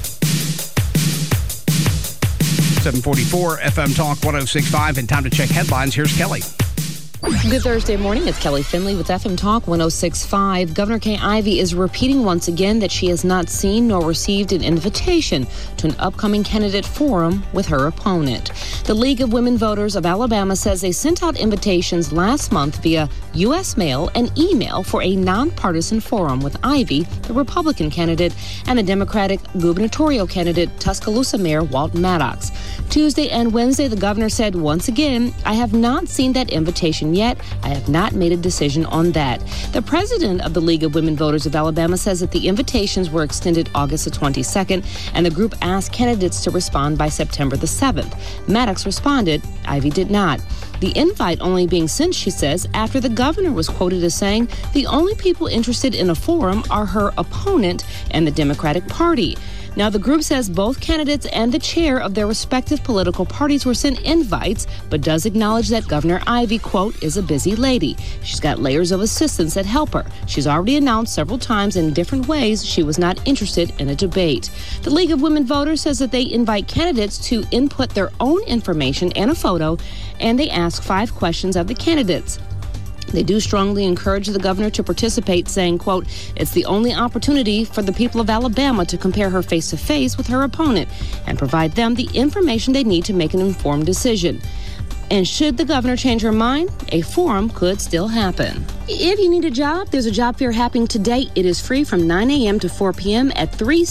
744 FM Talk 106.5, and time to check headlines. Here's Kelly. Good Thursday morning. It's Kelly Finley with FM Talk 106.5. Governor Kay Ivey is repeating once again that she has not seen nor received an invitation to an upcoming candidate forum with her opponent. The League of Women Voters of Alabama says they sent out invitations last month via U.S. mail and email for a nonpartisan forum with Ivey, the Republican candidate, and the Democratic gubernatorial candidate, Tuscaloosa Mayor Walt Maddox. Tuesday and Wednesday, the governor said once again, I have not seen that invitation yet. I have not made a decision on that. The president of the League of Women Voters of Alabama says that the invitations were extended August the 22nd, and the group asked candidates to respond by September the 7th. Maddox responded. Ivey did not. The invite only being sent, she says, after the governor was quoted as saying the only people interested in a forum are her opponent and the Democratic Party. Now, the group says both candidates and the chair of their respective political parties were sent invites, but does acknowledge that Governor Ivey, quote, is a busy lady. She's got layers of assistants that help her. She's already announced several times in different ways she was not interested in a debate. The League of Women Voters says that they invite candidates to input their own information and a photo, and they ask 5 questions of the candidates. They do strongly encourage the governor to participate, saying, quote, it's the only opportunity for the people of Alabama to compare her face-to-face with her opponent and provide them the information they need to make an informed decision. And should the governor change her mind, a forum could still happen. If you need a job, there's a job fair happening today. It is free from 9 a.m. to 4 p.m. at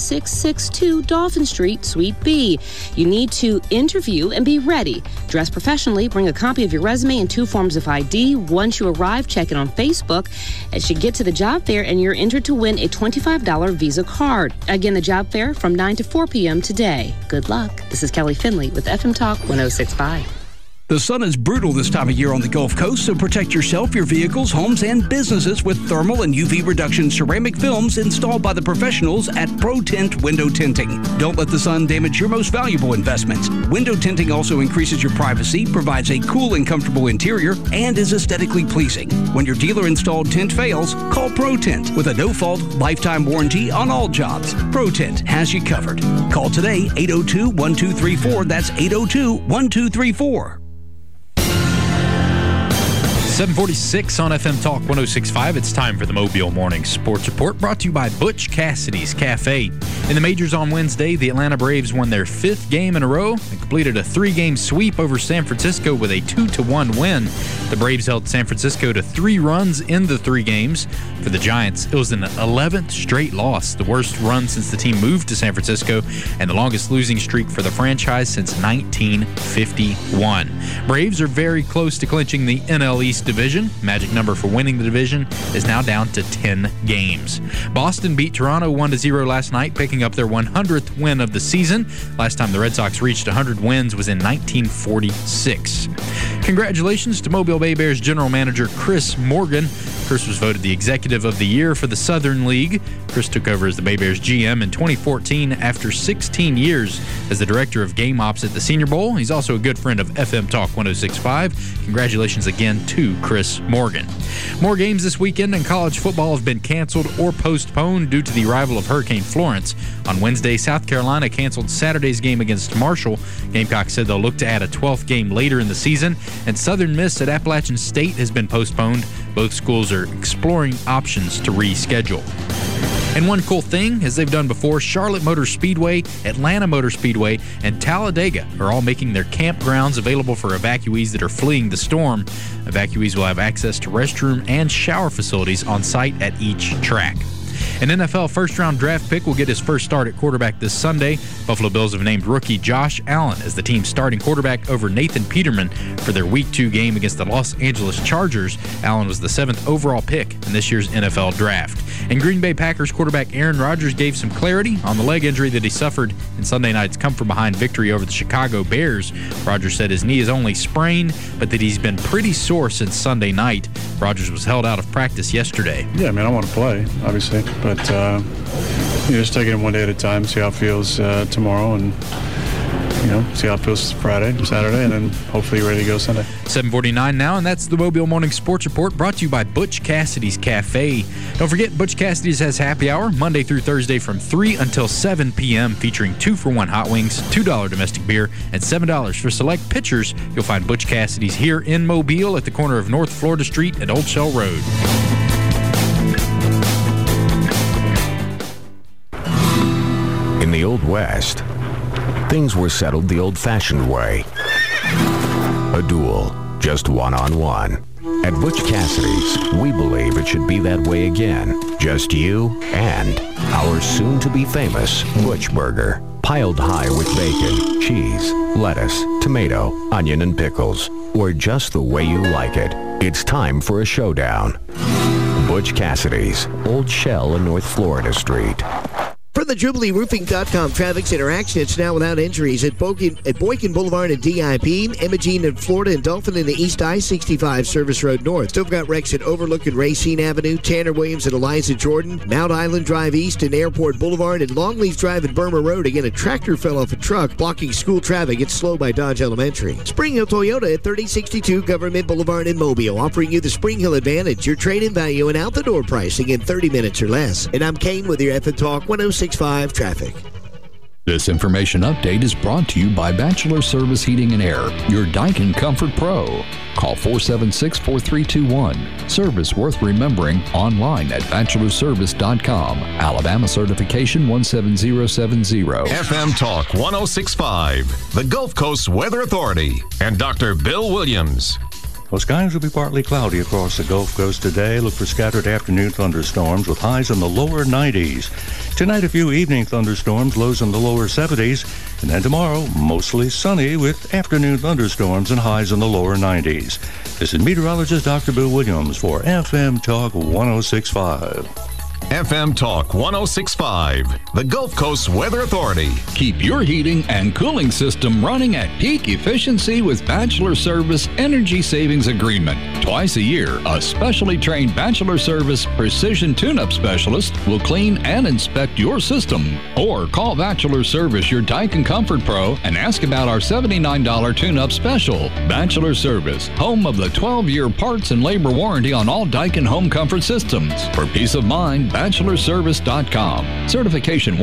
3662 Dolphin Street, Suite B. You need to interview and be ready. Dress professionally, bring a copy of your resume and 2 forms of ID. Once you arrive, check it on Facebook. As you get to the job fair, and you're entered to win a $25 Visa card. Again, the job fair from 9 to 4 p.m. today. Good luck. This is Kelly Finley with FM Talk 106.5. The sun is brutal this time of year on the Gulf Coast, so protect yourself, your vehicles, homes, and businesses with thermal and UV reduction ceramic films installed by the professionals at Pro Tint Window Tinting. Don't let the sun damage your most valuable investments. Window tinting also increases your privacy, provides a cool and comfortable interior, and is aesthetically pleasing. When your dealer-installed tint fails, call Pro Tint with a no-fault lifetime warranty on all jobs. Pro Tint has you covered. Call today, 802-1234. That's 802-1234. 746 on FM Talk 106.5. It's time for the Mobile Morning Sports Report, brought to you by Butch Cassidy's Cafe. In the majors on Wednesday, the Atlanta Braves won their 5th game in a row and completed a 3-game sweep over San Francisco with a 2-1 win. The Braves held San Francisco to 3 runs in the 3 games. For the Giants, it was an 11th straight loss, the worst run since the team moved to San Francisco, and the longest losing streak for the franchise since 1951. Braves are very close to clinching the NL East division. Magic number for winning the division is now down to 10 games. Boston beat Toronto 1-0 last night, picking up their 100th win of the season. Last time the Red Sox reached 100 wins was in 1946. Congratulations to Mobile Bay Bears general manager Chris Morgan. Chris was voted the Executive of the Year for the Southern League. Chris took over as the Bay Bears GM in 2014 after 16 years as the Director of Game Ops at the Senior Bowl. He's also a good friend of FM Talk 106.5. Congratulations again to Chris Morgan. More games this weekend in college football have been canceled or postponed due to the arrival of Hurricane Florence. On Wednesday, South Carolina canceled Saturday's game against Marshall. Gamecocks said they'll look to add a 12th game later in the season. And Southern Miss at Appalachian State has been postponed. Both schools are exploring options to reschedule. And one cool thing, as they've done before, Charlotte Motor Speedway, Atlanta Motor Speedway, and Talladega are all making their campgrounds available for evacuees that are fleeing the storm. Evacuees will have access to restroom and shower facilities on site at each track. An NFL first-round draft pick will get his first start at quarterback this Sunday. Buffalo Bills have named rookie Josh Allen as the team's starting quarterback over Nathan Peterman for their Week 2 game against the Los Angeles Chargers. Allen was the 7th overall pick in this year's NFL draft. And Green Bay Packers quarterback Aaron Rodgers gave some clarity on the leg injury that he suffered in Sunday night's come-from-behind victory over the Chicago Bears. Rodgers said his knee is only sprained, but that he's been pretty sore since Sunday night. Rodgers was held out of practice yesterday. Yeah, I mean, I want to play, obviously, but just taking it one day at a time, see how it feels tomorrow, and see how it feels Friday, Saturday, and then hopefully you're ready to go Sunday. 7:49 now, and that's the Mobile Morning Sports Report brought to you by Butch Cassidy's Cafe. Don't forget, Butch Cassidy's has happy hour Monday through Thursday from 3 until 7 p.m. featuring 2-for-1 hot wings, $2 domestic beer, and $7 for select pitchers. You'll find Butch Cassidy's here in Mobile at the corner of North Florida Street and Old Shell Road. In the Old West, things were settled the old-fashioned way. A duel, just one-on-one. At Butch Cassidy's, we believe it should be that way again. Just you and our soon-to-be famous Butch Burger. Piled high with bacon, cheese, lettuce, tomato, onion, and pickles. Or just the way you like it. It's time for a showdown. Butch Cassidy's, Old Shell and North Florida Street. For the JubileeRoofing.com traffic center action, it's now without injuries at Boykin Boulevard and DIP, Imogene in Florida, and Dolphin in the East I-65 Service Road North. Still got wrecks at Overlook and Racine Avenue, Tanner Williams and Eliza Jordan, Mount Island Drive East and Airport Boulevard, and Longleaf Drive and Burma Road. Again, a tractor fell off a truck, blocking school traffic. It's slow by Dodge Elementary. Spring Hill Toyota at 3062 Government Boulevard in Mobile, offering you the Spring Hill Advantage, your trade-in value and out-the-door pricing in 30 minutes or less. And I'm Kane with your FM Talk 106.5 traffic. This information update is brought to you by Bachelor Service Heating and Air, your Daikin Comfort Pro. Call 476-4321. Service worth remembering online at bachelorservice.com. Alabama certification 17070. FM Talk 106.5, the Gulf Coast Weather Authority, and Dr. Bill Williams. Well, skies will be partly cloudy across the Gulf Coast today. Look for scattered afternoon thunderstorms with highs in the lower 90s. Tonight, a few evening thunderstorms, lows in the lower 70s. And then tomorrow, mostly sunny with afternoon thunderstorms and highs in the lower 90s. This is meteorologist Dr. Bill Williams for FM Talk 106.5. FM Talk 106.5, the Gulf Coast Weather Authority. Keep your heating and cooling system running at peak efficiency with Bachelor Service Energy Savings Agreement. Twice a year, a specially trained Bachelor Service Precision Tune-Up Specialist will clean and inspect your system. Or call Bachelor Service, your Daikin Comfort Pro, and ask about our $79 tune-up special. Bachelor Service, home of the 12-year parts and labor warranty on all Daikin home comfort systems. For peace of mind, bachelorservice.com. Certification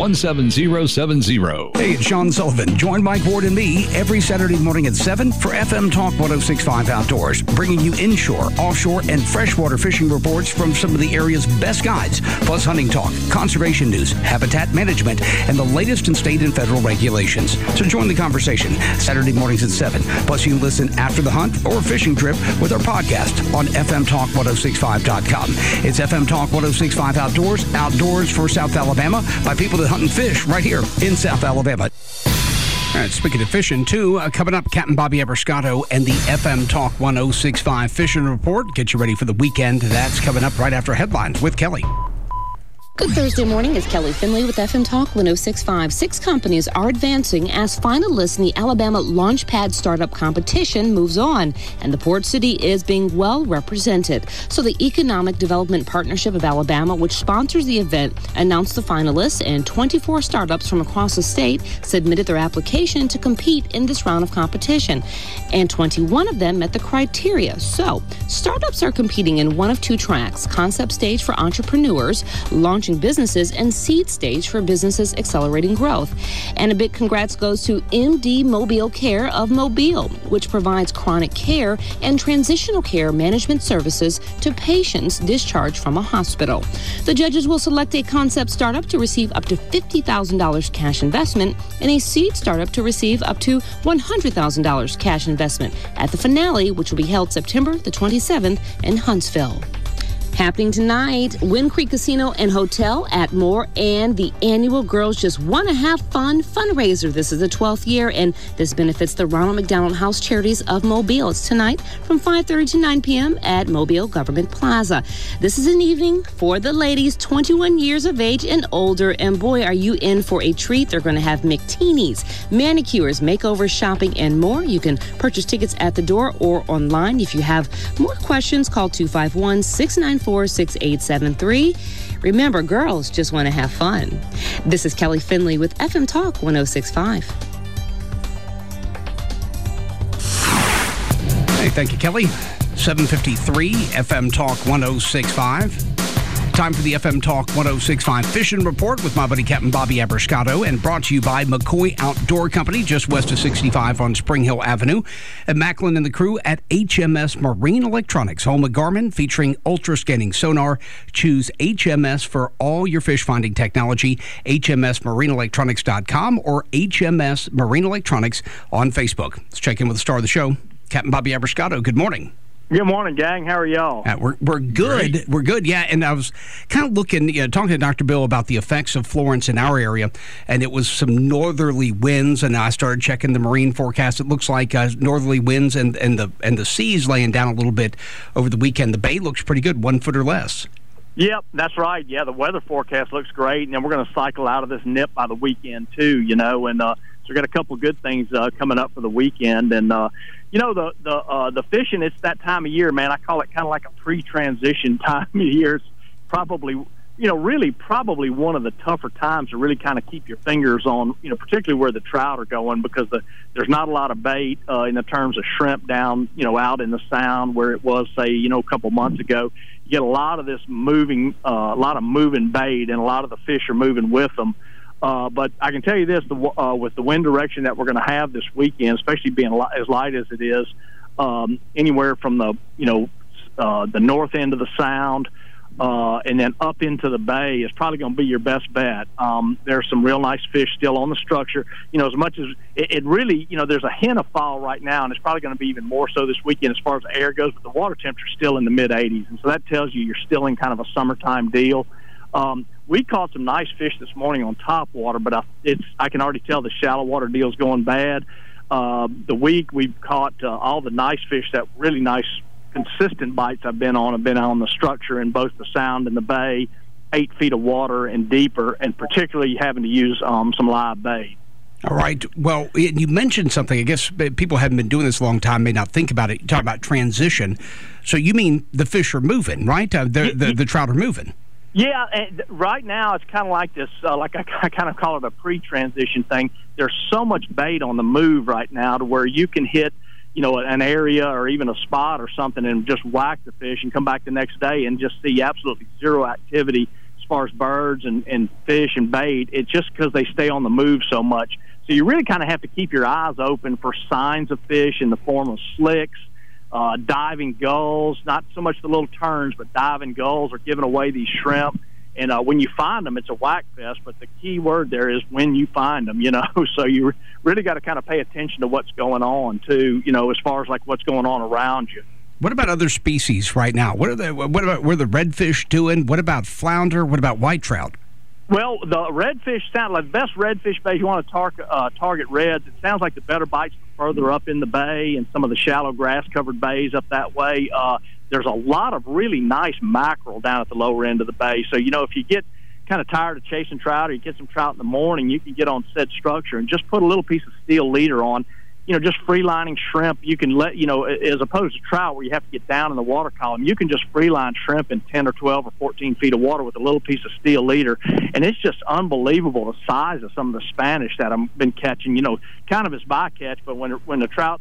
17070. Hey, it's Sean Sullivan. Join Mike Ward and me every Saturday morning at 7 for FM Talk 106.5 Outdoors, bringing you inshore, offshore, and freshwater fishing reports from some of the area's best guides, plus hunting talk, conservation news, habitat management, and the latest in state and federal regulations. So join the conversation Saturday mornings at 7. Plus, you can listen after the hunt or fishing trip with our podcast on FMTalk1065.com. It's FM Talk 106.5 Outdoors for South Alabama by people that hunt and fish right here in South Alabama. All right, speaking of fishing, too, coming up, Captain Bobby Eberscato and the FM Talk 106.5 Fishing Report. Get you ready for the weekend. That's coming up right after headlines with Kelly. Good Thursday morning. It's Kelly Finley with FM Talk 106.5. 6 companies are advancing as finalists in the Alabama Launchpad Startup Competition moves on, and the port city is being well represented. So the Economic Development Partnership of Alabama, which sponsors the event, announced the finalists, and 24 startups from across the state submitted their application to compete in this round of competition, and 21 of them met the criteria. So startups are competing in one of 2 tracks: concept stage for entrepreneurs, launching businesses, and seed stage for businesses accelerating growth. And a big congrats goes to MD Mobile Care of Mobile, which provides chronic care and transitional care management services to patients discharged from a hospital. The judges will select a concept startup to receive up to $50,000 cash investment and a seed startup to receive up to $100,000 cash investment at the finale, which will be held September the 27th in Huntsville. Happening tonight, Wind Creek Casino and Hotel at Moore and the annual Girls Just Wanna Have Fun fundraiser. This is the 12th year, and this benefits the Ronald McDonald House Charities of Mobile. It's tonight from 5:30 to 9 p.m. at Mobile Government Plaza. This is an evening for the ladies 21 years of age and older, and boy, are you in for a treat. They're going to have McTeenies, manicures, makeovers, shopping, and more. You can purchase tickets at the door or online. If you have more questions, call 251-694-6873. Remember, girls just want to have fun. This is Kelly Finley with FM Talk 106.5. Hey, thank you, Kelly. 7:53 FM Talk 106.5. Time for the FM Talk 106.5 Fishing Report with my buddy Captain Bobby Abrascato, and brought to you by McCoy Outdoor Company, just west of 65 on Spring Hill Avenue. And Macklin and the crew at HMS Marine Electronics, home of Garmin, featuring ultra-scanning sonar. Choose HMS for all your fish finding technology. HMSMarineElectronics.com or HMS Marine Electronics on Facebook. Let's check in with the star of the show, Captain Bobby Abrascato. Good morning. Good morning, gang. How are y'all? We're good. Great. We're good, yeah. And I was kind of looking, talking to Dr. Bill about the effects of Florence in our area, and it was some northerly winds, and I started checking the marine forecast. It looks like northerly winds and the seas laying down a little bit over the weekend. The bay looks pretty good, 1 foot or less. Yep, that's right. Yeah, the weather forecast looks great, and then we're going to cycle out of this nip by the weekend, too, and so we got a couple of good things coming up for the weekend, and the fishing, it's that time of year, man. I call it kind of like a pre-transition time of year. It's probably, really probably one of the tougher times to really kind of keep your fingers on, particularly where the trout are going, because there's not a lot of bait in the terms of shrimp down, out in the sound where it was, say, a couple months ago. You get a lot of this moving bait, and a lot of the fish are moving with them. But I can tell you this, with the wind direction that we're going to have this weekend, especially being as light as it is, anywhere from the north end of the sound and then up into the bay is probably going to be your best bet. There's some real nice fish still on the structure. As much as it really, there's a hint of fall right now, and it's probably going to be even more so this weekend as far as the air goes, but the water temperature is still in the mid-80s, and so that tells you you're still in kind of a summertime deal. We caught some nice fish this morning on top water, but I can already tell the shallow water deal's going bad. The week we've caught all the nice fish, that really nice consistent bites I've been on the structure in both the sound and the bay, 8 feet of water and deeper, and particularly having to use some live bait. All right. Well, you mentioned something. I guess people haven't been doing this a long time, may not think about it. You talk about transition. So you mean the fish are moving, right? The trout are moving. Yeah, and right now it's kind of like this, like I kind of call it a pre-transition thing. There's so much bait on the move right now to where you can hit, an area or even a spot or something and just whack the fish and come back the next day and just see absolutely zero activity as far as birds and fish and bait. It's just because they stay on the move so much. So you really kind of have to keep your eyes open for signs of fish in the form of slicks, diving gulls, not so much the little terns, but diving gulls are giving away these shrimp. And when you find them, it's a whack fest. But the key word there is when you find them, So you really got to kind of pay attention to what's going on, too, as far as like what's going on around you. What about other species right now? What about the redfish doing? What about flounder? What about white trout? Well, the redfish sound like the best redfish bays. You want to target reds. It sounds like the better bites further up in the bay and some of the shallow grass-covered bays up that way. There's a lot of really nice mackerel down at the lower end of the bay. So, if you get kind of tired of chasing trout or you get some trout in the morning, you can get on said structure and just put a little piece of steel leader on. Just free-lining shrimp, you can let, as opposed to trout where you have to get down in the water column, you can just free-line shrimp in 10 or 12 or 14 feet of water with a little piece of steel leader. And it's just unbelievable the size of some of the Spanish that I've been catching, kind of as bycatch, but when the trout,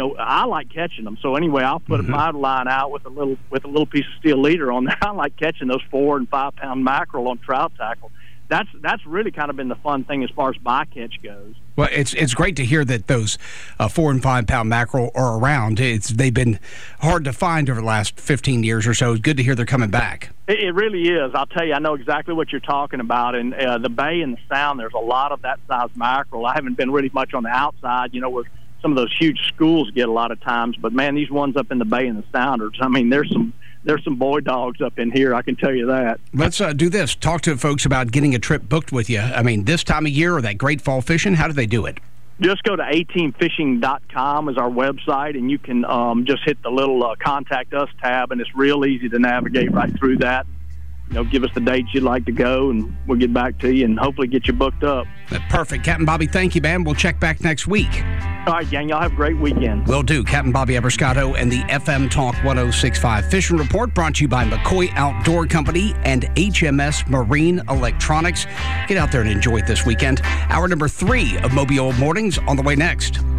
I like catching them. So anyway, I'll put my line out with a little piece of steel leader on there. I like catching those 4 and 5 pound mackerel on trout tackle. That's really kind of been the fun thing as far as bycatch goes. Well, it's great to hear that those 4 and 5 pound mackerel are around. They've been hard to find over the last 15 years or so. It's good to hear they're coming back. It really is. I'll tell you, I know exactly what you're talking about. And the bay and the sound, there's a lot of that size mackerel. I haven't been really much on the outside, where some of those huge schools get a lot of times. But, man, these ones up in the bay and the sound, there's there's some boy dogs up in here, I can tell you that. Let's do this. Talk to folks about getting a trip booked with you. I mean, this time of year or that great fall fishing, how do they do it? Just go to ateamfishing.com is our website, and you can just hit the little Contact Us tab, and it's real easy to navigate right through that. Give us the dates you'd like to go, and we'll get back to you and hopefully get you booked up. Perfect. Captain Bobby, thank you, man. We'll check back next week. All right, gang. Y'all have a great weekend. Will do. Captain Bobby Eberscotto and the FM Talk 106.5 Fishing Report brought to you by McCoy Outdoor Company and HMS Marine Electronics. Get out there and enjoy it this weekend. Hour number 3 of Mobile Mornings on the way next.